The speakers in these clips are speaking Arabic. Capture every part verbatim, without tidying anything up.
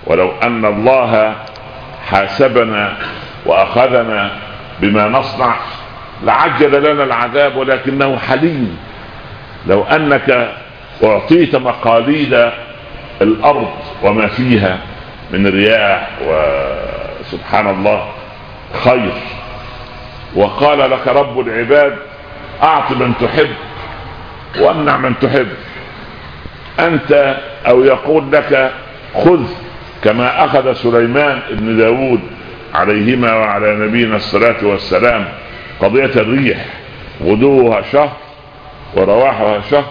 ولو أن الله حاسبنا وأخذنا بما نصنع لعجل لنا العذاب، ولكنه حليم. لو أنك أعطيت مقاليد الأرض وما فيها من رياح وسبحان الله خير، وقال لك رب العباد أعط من تحب وامنع من تحب أنت، أو يقول لك خذ كما أخذ سليمان ابن داود عليهما وعلى نبينا الصلاة والسلام قضية الريح، غدوها شهر ورواحها شهر،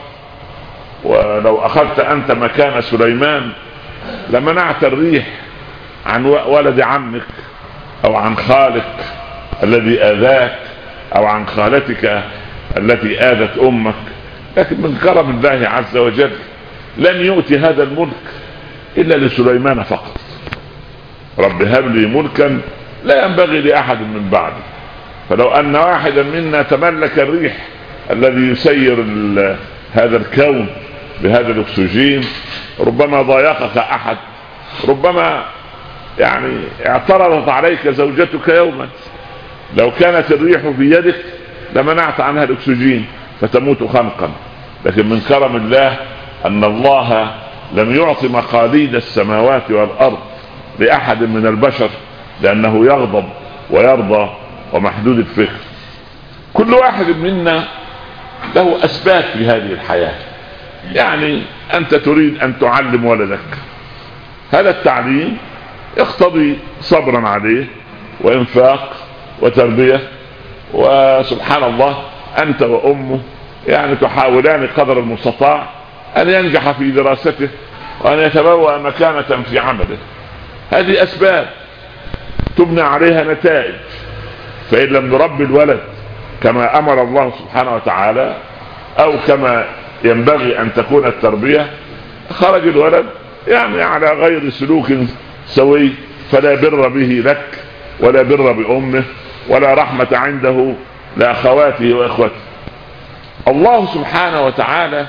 ولو أخذت أنت مكان سليمان لمنعت الريح عن ولد عمك أو عن خالك الذي آذاك أو عن خالتك التي آذت أمك. لكن من كرم الله عز وجل لن يؤتي هذا الملك إلا لسليمان فقط. رب هب لي ملكا لا ينبغي لأحد من بعده. فلو أن واحدا منا تملك الريح الذي يسير هذا الكون بهذا الأكسجين، ربما ضايقك أحد، ربما يعني اعترضت عليك زوجتك يوما، لو كانت الريح في يدك لمنعت عنها الأكسجين فتموت خنقا. لكن من كرم الله أن الله لم يعطي مقاليد السماوات والأرض لأحد من البشر، لأنه يغضب ويرضى ومحدود الفكر. كل واحد منا له أسباب في هذه الحياة. يعني أنت تريد أن تعلم ولدك، هذا التعليم يقتضي صبرا عليه وإنفاق وتربية، وسبحان الله أنت وأمه يعني تحاولان قدر المستطاع أن ينجح في دراسته وأن يتبوأ مكانة في عمله. هذه أسباب تبنى عليها نتائج. فإن لم نربي الولد كما أمر الله سبحانه وتعالى أو كما ينبغي أن تكون التربية، خرج الولد يعني على غير سلوك سوي، فلا بر به لك ولا بر بأمه ولا رحمة عنده لأخواته وإخوته. الله سبحانه وتعالى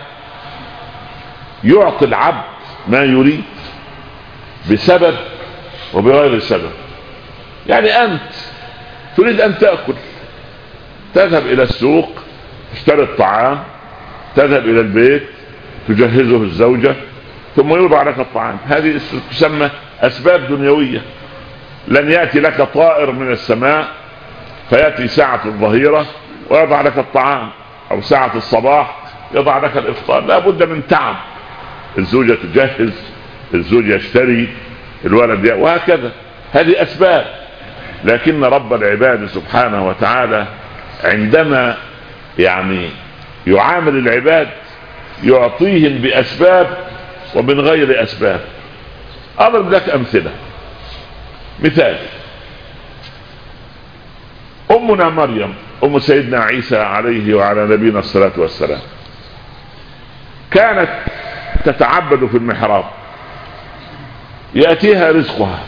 يعطي العبد ما يريد بسبب وبغير سبب. يعني أنت تريد أن تأكل، تذهب إلى السوق تشتري الطعام، تذهب إلى البيت تجهزه الزوجة ثم يوضع لك الطعام. هذه تسمى أسباب دنيوية. لن يأتي لك طائر من السماء فيأتي ساعة الظهيرة ويضع لك الطعام، أو ساعة الصباح يضع لك الإفطار. لا بد من تعب، الزوجة تجهز، الزوج يشتري، الولد ي... وهكذا. هذه أسباب. لكن رب العباد سبحانه وتعالى عندما يعني يعامل العباد يعطيهم بأسباب ومن غير أسباب. أضرب لك أمثلة. مثال، أمنا مريم أم سيدنا عيسى عليه وعلى نبينا الصلاة والسلام كانت تتعبد في المحراب، يأتيها رزقها،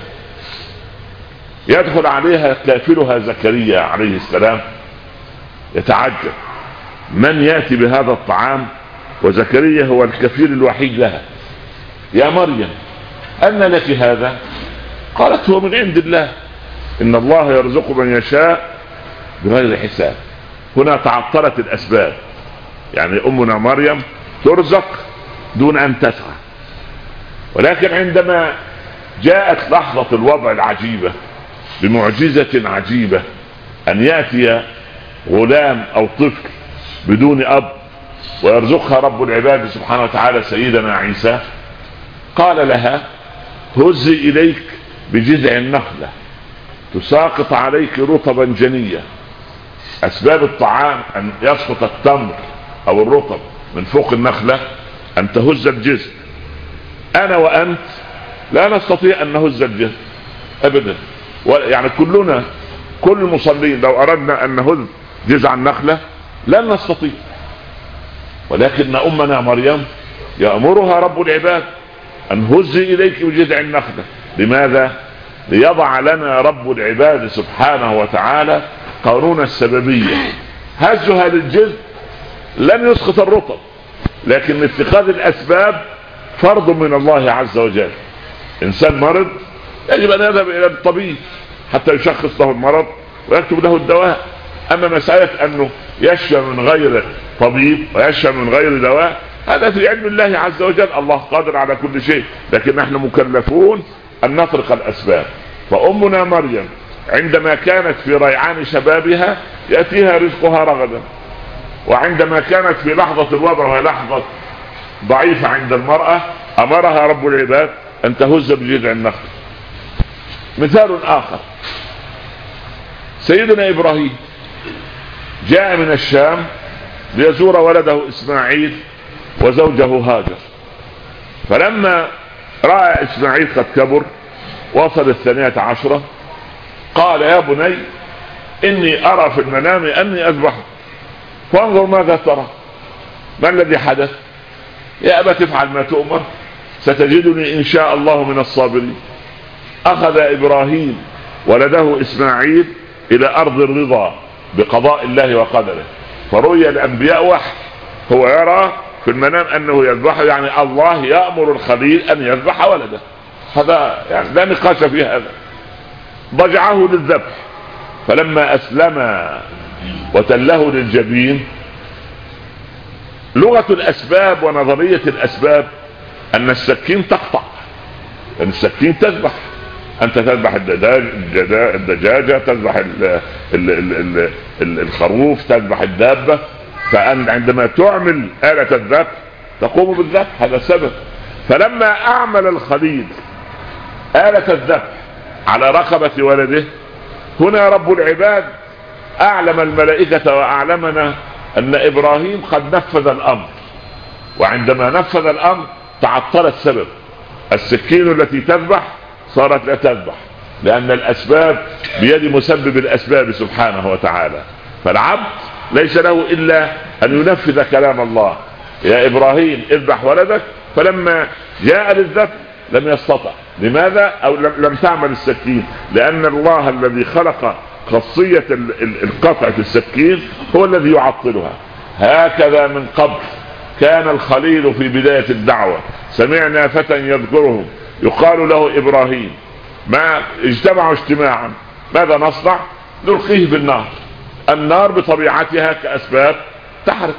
يدخل عليها كافلها زكريا عليه السلام يتعجب من يأتي بهذا الطعام، وزكريا هو الكفيل الوحيد لها. يا مريم أن لك هذا؟ قالت هو من عند الله، إن الله يرزق من يشاء بغير حساب. هنا تعطلت الأسباب. يعني أمنا مريم ترزق دون أن تسعى. ولكن عندما جاءت لحظة الوضع العجيبة بمعجزة عجيبة، أن يأتي غلام أو طفل بدون أب ويرزقها رب العباد سبحانه وتعالى سيدنا عيسى، قال لها هزي إليك بجذع النخلة تساقط عليك رطبا جنيا. أسباب الطعام أن يسقط التمر أو الرطب من فوق النخلة، أن تهز الجذع. أنا وأنت لا نستطيع أن نهز الجذع أبدا. يعني كلنا كل المصلين لو أردنا أن نهز جذع النخلة لن نستطيع. ولكن أمنا مريم يأمرها رب العباد أن هزي إليك بجذع النخلة. لماذا؟ ليضع لنا رب العباد سبحانه وتعالى قانون السببية. هزها للجذع لن يسقط الرطب، لكن اتخاذ الأسباب فرض من الله عز وجل. انسان مرض يجب ان يذهب الى الطبيب حتى يشخص له المرض ويكتب له الدواء. اما مسألة انه يشفى من غير طبيب ويشفى من غير دواء هذا في علم الله عز وجل، الله قادر على كل شيء، لكن نحن مكلفون ان نطرق الاسباب. فامنا مريم عندما كانت في ريعان شبابها يأتيها رزقها رغدا، وعندما كانت في لحظة الوضع وهي لحظة ضعيفة عند المرأة امرها رب العباد ان تهز بجذع النخل. مثال اخر سيدنا ابراهيم جاء من الشام ليزور ولده اسماعيل وزوجه هاجر، فلما رأى اسماعيل قد كبر وصل الثانية عشرة قال يا بني اني ارى في المنام اني اذبحك فانظر ماذا ترى. ما الذي حدث؟ يا ابا تفعل ما تؤمر ستجدني ان شاء الله من الصابرين. اخذ ابراهيم ولده اسماعيل الى ارض الرضا بقضاء الله وقدره، فرؤيا الانبياء وحي، هو يرى في المنام انه يذبح، يعني الله يأمر الخليل ان يذبح ولده، هذا يعني لا نقاش في هذا. ضجعه للذبح، فلما اسلم وتله للجبين، لغة الاسباب ونظرية الاسباب ان السكين تقطع، ان السكين تذبح، انت تذبح الدجاجة، تذبح ال ال ال ال الخروف، تذبح الدابة، فعندما تعمل آلة الذبح تقوم بالذبح، هذا سبب. فلما اعمل الخليل آلة الذبح على رقبة ولده، هنا رب العباد اعلم الملائكة واعلمنا ان ابراهيم قد نفذ الامر، وعندما نفذ الامر تعطل السبب، السكين التي تذبح صارت لا تذبح، لان الاسباب بيد مسبب الاسباب سبحانه وتعالى. فالعبد ليس له الا ان ينفذ كلام الله، يا ابراهيم اذبح ولدك، فلما جاء للذبح لم يستطع. لماذا؟ او لم تعمل السكين، لان الله الذي خلق خاصية القطع في السكين هو الذي يعطلها. هكذا من قبل كان الخليل في بداية الدعوة، سمعنا فتى يذكرهم يقال له ابراهيم، ما اجتمعوا اجتماعا، ماذا نصنع؟ نلقيه بالنار، النار بطبيعتها كأسباب تحرق،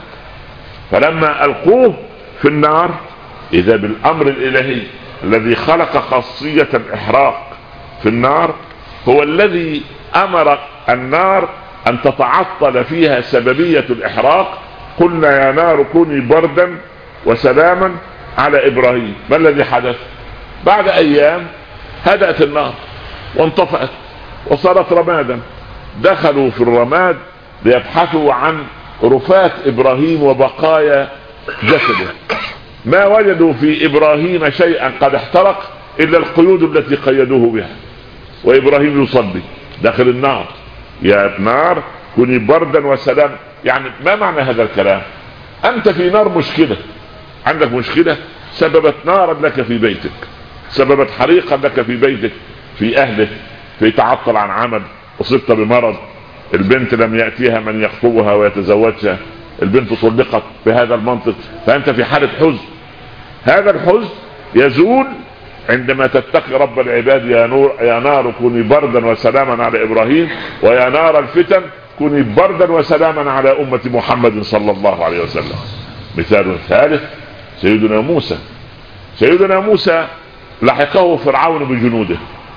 فلما القوه في النار اذا بالامر الالهي الذي خلق خاصية الاحراق في النار هو الذي امر النار ان تتعطل فيها سببية الاحراق. قلنا يا نار كوني بردا وسلاما على ابراهيم. ما الذي حدث؟ بعد ايام هدأت النار وانطفأت وصارت رمادا، دخلوا في الرماد ليبحثوا عن رفات ابراهيم وبقايا جسده، ما وجدوا في ابراهيم شيئا قد احترق الا القيود التي قيدوه بها، وابراهيم يصلي داخل النار، يا نار كوني بردا وسلام. يعني ما معنى هذا الكلام؟ انت في نار مشكلة، عندك مشكلة سببت نارا لك في بيتك، سببت حريقا لك في بيتك، في اهلك، في تعطل عن عمل، اصبت بمرض، البنت لم يأتيها من يخطبها ويتزوجها، البنت طلقت بهذا المنطق، فانت في حالة حزن. هذا الحزن يزول عندما تتقي رب العباد، يا نور يا نار كوني بردا وسلاما على ابراهيم، ويا نار الفتن كوني بردا وسلاما على امة محمد صلى الله عليه وسلم. مثال ثالث سيدنا موسى. سيدنا موسى لحقه فرعون بجنوده،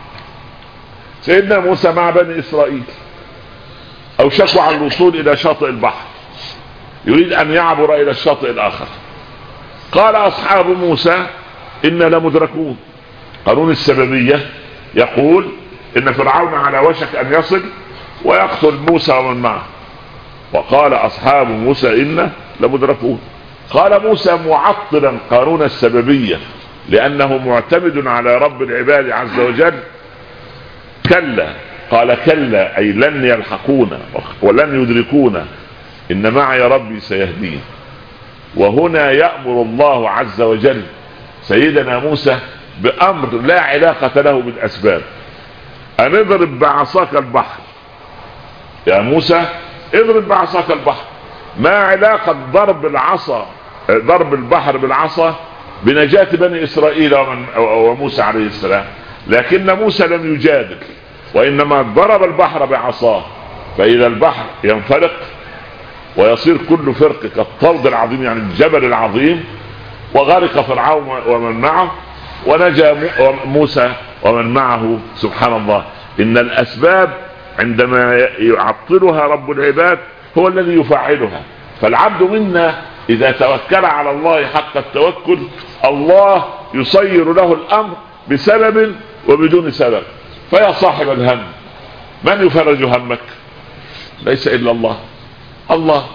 سيدنا موسى مع بني اسرائيل اوشكوا على الوصول الى شاطئ البحر، يريد ان يعبر الى الشاطئ الاخر. قال اصحاب موسى إنا لمدركون. قانون السببية يقول إن فرعون على وشك أن يصل ويقتل موسى ومن معه، وقال أصحاب موسى إنا لمدركون. قال موسى معطلا قانون السببية لأنه معتمد على رب العباد عز وجل، كلا، قال كلا أي لن يلحقونا ولن يدركونا، إن معي ربي سيهدين. وهنا يأمر الله عز وجل سيدنا موسى بأمر لا علاقة له بالأسباب، أن اضرب بعصاك البحر. يا موسى اضرب بعصاك البحر. ما علاقة ضرب العصا ضرب البحر بالعصا بنجاة بني إسرائيل وموسى عليه السلام، لكن موسى لم يجادل، وإنما ضرب البحر بعصاه، فإذا البحر ينفلق ويصير كل فرق كالطود العظيم، يعني الجبل العظيم، وغرق فرعون ومن معه، ونجا موسى ومن معه. سبحان الله، إن الأسباب عندما يعطلها رب العباد هو الذي يفعلها. فالعبد منا إذا توكل على الله حق التوكل، الله يصير له الأمر بسبب وبدون سبب. فيا صاحب الهم، من يفرج همك؟ ليس إلا الله. الله.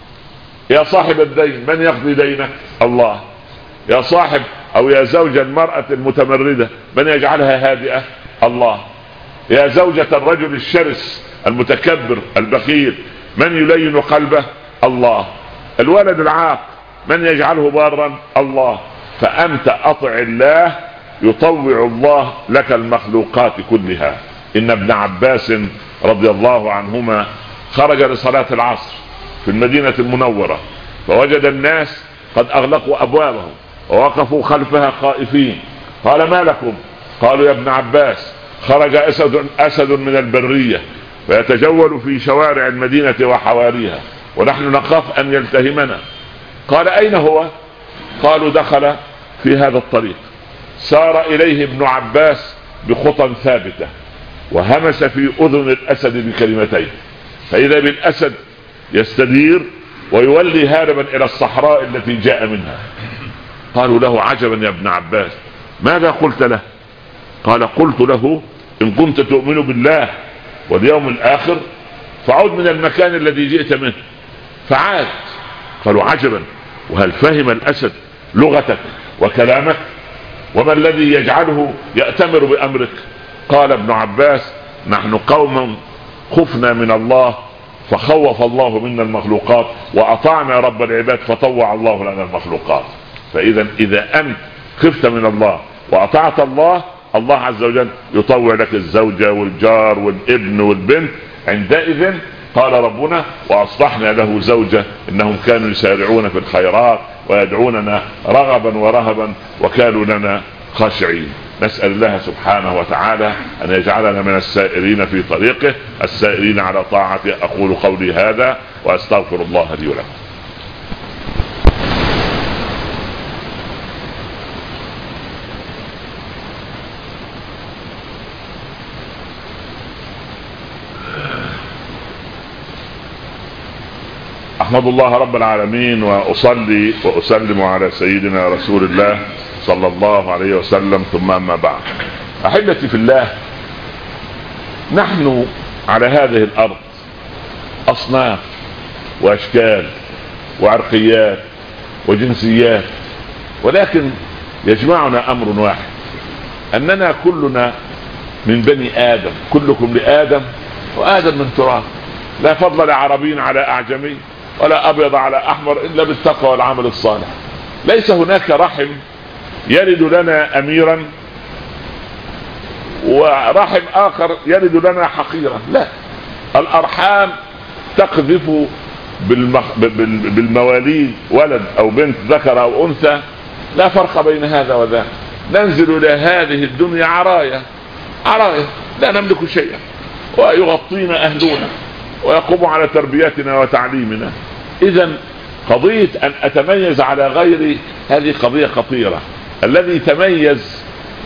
يا صاحب الدين، من يقضي دينك؟ الله. يا صاحب أو يا زوج المرأة المتمردة، من يجعلها هادئة؟ الله. يا زوجة الرجل الشرس المتكبر البخيل، من يلين قلبه؟ الله. الولد العاق، من يجعله بارا؟ الله. فأنت أطع الله يطوع الله لك المخلوقات كلها. إن ابن عباس رضي الله عنهما خرج لصلاة العصر في المدينة المنورة، فوجد الناس قد أغلقوا أبوابهم ووقفوا خلفها خائفين. قال: ما لكم؟ قالوا: يا ابن عباس، خرج أسد, أسد من البرية فيتجول في شوارع المدينة وحواريها، ونحن نخاف أن يلتهمنا. قال: أين هو؟ قالوا: دخل في هذا الطريق. سار إليه ابن عباس بخطى ثابتة، وهمس في أذن الأسد بكلمتين، فإذا بالأسد يستدير ويولي هاربا إلى الصحراء التي جاء منها. قالوا له: عجبا يا ابن عباس، ماذا قلت له؟ قال: قلت له: إن كنت تؤمن بالله واليوم الآخر فعود من المكان الذي جئت منه. فعاد. قالوا: عجبا، وهل فهم الأسد لغتك وكلامك؟ وما الذي يجعله يأتمر بأمرك؟ قال ابن عباس: نحن قوم خفنا من الله فخوف الله منا المخلوقات، وأطعنا رب العباد فطوع الله لنا المخلوقات. فإذا إذا أنت خفت من الله وأطعت الله، الله عز وجل يطوع لك الزوجة والجار والابن والبنت. عندئذ قال ربنا: وأصلحنا له زوجة إنهم كانوا يسارعون في الخيرات ويدعوننا رغبا ورهبا وكانوا لنا خاشعين. نسأل الله سبحانه وتعالى أن يجعلنا من السائرين في طريقه، السائرين على طاعته. أقول قولي هذا وأستغفر الله لي ولكم. أحمد الله رب العالمين، وأصلي وأسلم على سيدنا رسول الله صلى الله عليه وسلم، ثم أما بعد. أحبتي في الله، نحن على هذه الأرض أصناف وأشكال وعرقيات وجنسيات، ولكن يجمعنا أمر واحد، أننا كلنا من بني آدم، كلكم لآدم وآدم من تراب. لا فضل لعربي على أعجمي ولا أبيض على أحمر إلا بالتقوى والعمل الصالح. ليس هناك رحم يلد لنا أميرا ورحم آخر يلد لنا حقيرا، لا. الأرحام تقذف بالمخ... بالمواليد ولد أو بنت ذكر أو أنثى، لا فرق بين هذا وذاك. ننزل إلى هذه الدنيا عرايا عرايا لا نملك شيئا، ويغطينا أهلنا ويقوم على تربيتنا وتعليمنا. إذن قضية أن أتميز على غيري هذه قضية خطيرة. الذي تميز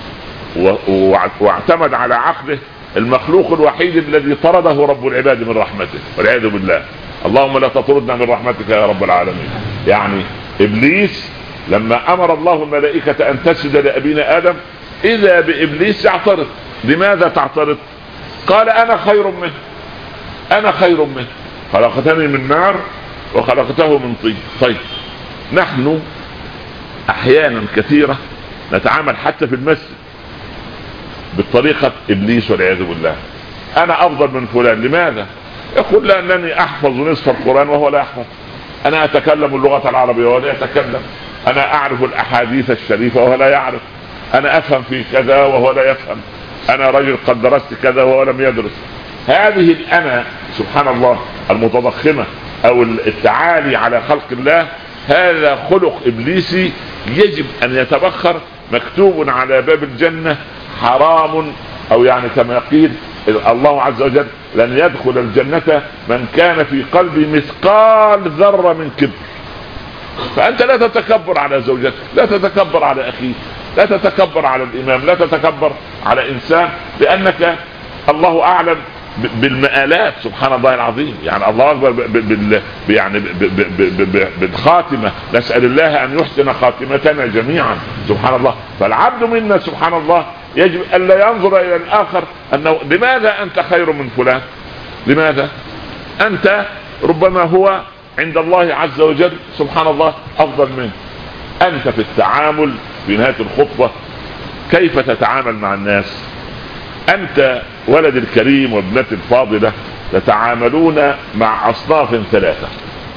واعتمد على عقله المخلوق الوحيد الذي طرده رب العباد من رحمته، والعياذ بالله. اللهم لا تطردنا من رحمتك يا رب العالمين. يعني إبليس لما أمر الله الملائكة أن تسجد لأبينا آدم، إذا بإبليس يعترض. لماذا تعترض؟ قال: أنا خير منه، أنا خير منه، خلقتني من نار وخلقته من طين. طيب، نحن أحيانا كثيرة نتعامل حتى في المسجد بالطريقة إبليس والعياذ بالله. أنا أفضل من فلان. لماذا؟ يقول: لأنني أحفظ نصف القرآن وهو لا يحفظ، أنا أتكلم اللغة العربية وهو لا يتكلم، أنا أعرف الأحاديث الشريفة وهو لا يعرف، أنا أفهم في كذا وهو لا يفهم، أنا رجل قد درست كذا وهو لم يدرس. هذه الأنا سبحان الله المتضخمة أو التعالي على خلق الله هذا خلق إبليسي يجب أن يتبخر. مكتوب على باب الجنة حرام، أو يعني كما يقول الله عز وجل لن يدخل الجنة من كان في قلبه مثقال ذرة من كبر. فأنت لا تتكبر على زوجتك، لا تتكبر على أخيك، لا تتكبر على الإمام، لا تتكبر على إنسان، لأنك الله أعلم بالمآلات. سبحان الله العظيم، يعني الله أكبر بال يعني بالخاتمة. نسأل الله أن يحسن خاتمتنا جميعا سبحان الله. فالعبد منا سبحان الله يجب أن لا ينظر إلى الآخر أنه لماذا أنت خير من فلان، لماذا أنت ربما هو عند الله عز وجل سبحان الله أفضل منه. أنت في التعامل في نهاية الخطبة كيف تتعامل مع الناس؟ أنت ولد الكريم وابنة الفاضلة تتعاملون مع أصناف ثلاثة.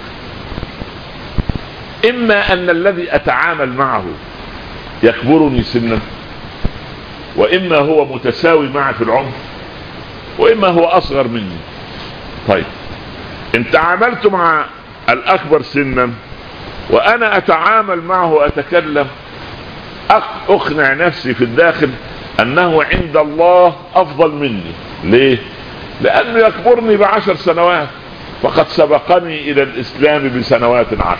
إما أن الذي أتعامل معه يكبرني سنا، وإما هو متساوي معي في العمر، وإما هو أصغر مني. طيب إن تعاملت مع الأكبر سنا وأنا أتعامل معه وأتكلم، أقنع نفسي في الداخل أنه عند الله أفضل مني. ليه؟ لأنه يكبرني بعشر سنوات، فقد سبقني إلى الإسلام بسنوات عشر،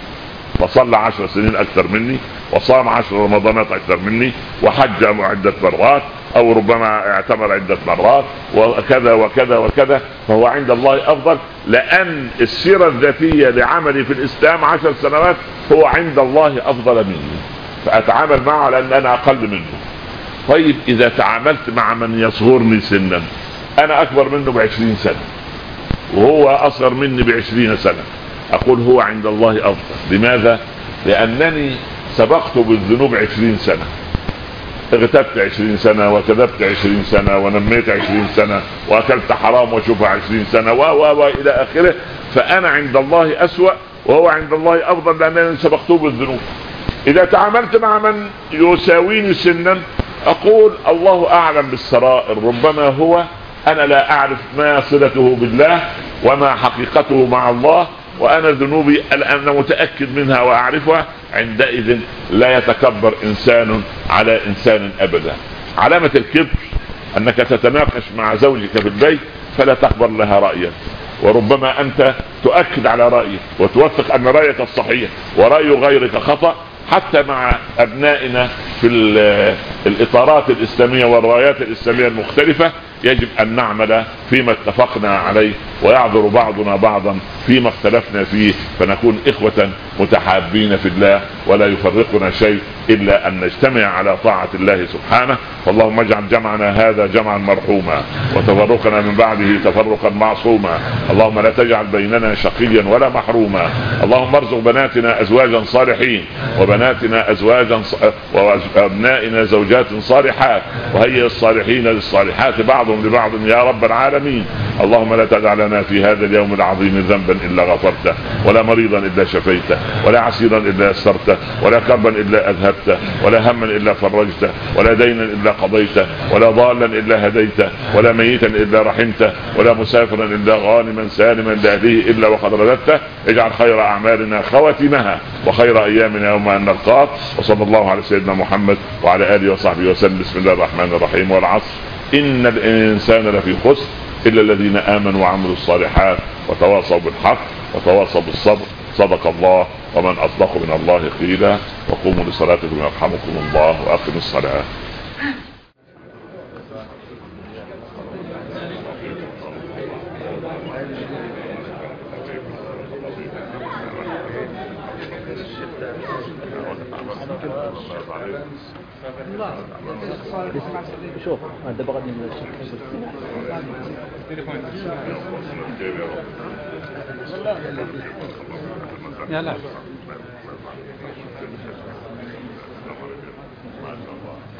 فصلى عشر سنين أكثر مني، وصام عشر رمضانات أكثر مني، وحج عدة مرات، أو ربما اعتمر عدة مرات، وكذا وكذا وكذا. فهو عند الله أفضل، لأن السيرة الذاتية لعملي في الإسلام عشر سنوات هو عند الله أفضل مني، فأتعامل معه على أن أنا أقل منه. طيب إذا تعاملت مع من يصغرني سنا، أنا أكبر منه بعشرين سنة وهو أصغر مني بعشرين سنة، أقول هو عند الله أفضل. لماذا؟ لأنني سبقت بالذنوب عشرين سنة، اغتبت عشرين سنة، وكذبت عشرين سنة، ونميت عشرين سنة، وأكلت حرام وشوفها عشرين سنة، و و و إلى آخره. فأنا عند الله أسوأ وهو عند الله أفضل، لأنني سبقته بالذنوب. إذا تعاملت مع من يساويني سنا، أقول الله أعلم بالسرائر، ربما هو أنا لا أعرف ما صلته بالله وما حقيقته مع الله، وأنا ذنوبي الآن متأكد منها وأعرفها. عندئذ لا يتكبر إنسان على إنسان أبدا. علامة الكبر أنك تتناقش مع زوجك في البيت فلا تقبل لها رأيا، وربما أنت تؤكد على رأيك وتوثق أن رأيك الصحيح ورأي غيرك خطأ. حتى مع أبنائنا في الإطارات الإسلامية والرايات الإسلامية المختلفة يجب أن نعمل فيما اتفقنا عليه، ويعذر بعضنا بعضا فيما اختلفنا فيه، فنكون إخوة متحابين في الله، ولا يفرقنا شيء إلا أن نجتمع على طاعة الله سبحانه. فاللهم اجعل جمعنا هذا جمعا مرحوما، وتفرقنا من بعده تفرقا معصوما. اللهم لا تجعل بيننا شقيا ولا محروما. اللهم ارزق بناتنا أزواجا صالحين، وبناتنا أزواجا ص... وأبنائنا زوجات صالحات، وهيئ الصالحين للصالحات بعضهم لبعض يا رب العالمين. اللهم لا تدع لنا في هذا اليوم العظيم ذنبا إلا غفرته، ولا مريضا إلا شفيته، ولا عسيرا إلا يسرته، ولا كربا إلا أذهبته، ولا هما إلا فرجته، ولا دينا إلا قضيته، ولا ضالا إلا هديته، ولا ميتا إلا رحمته، ولا مسافرا إلا غانما سالما لأهله إلا وقد رددته. اجعل خير أعمالنا خواتمها، وخير أيامنا يوم أن نلقاك. وصلى الله على سيدنا محمد وعلى آله وصحبه وسلم. بسم الله الرحمن الرحيم. والعصر إن الإنسان لفي خسر إلا الذين آمنوا وعملوا الصالحات وتواصوا بالحق وتواصوا بالصبر. صدق الله، ومن أصدق من الله قيلا. وقوموا لصلاتكم يرحمكم الله، وأقيموا الصلاة. شوف هذا بغض يلا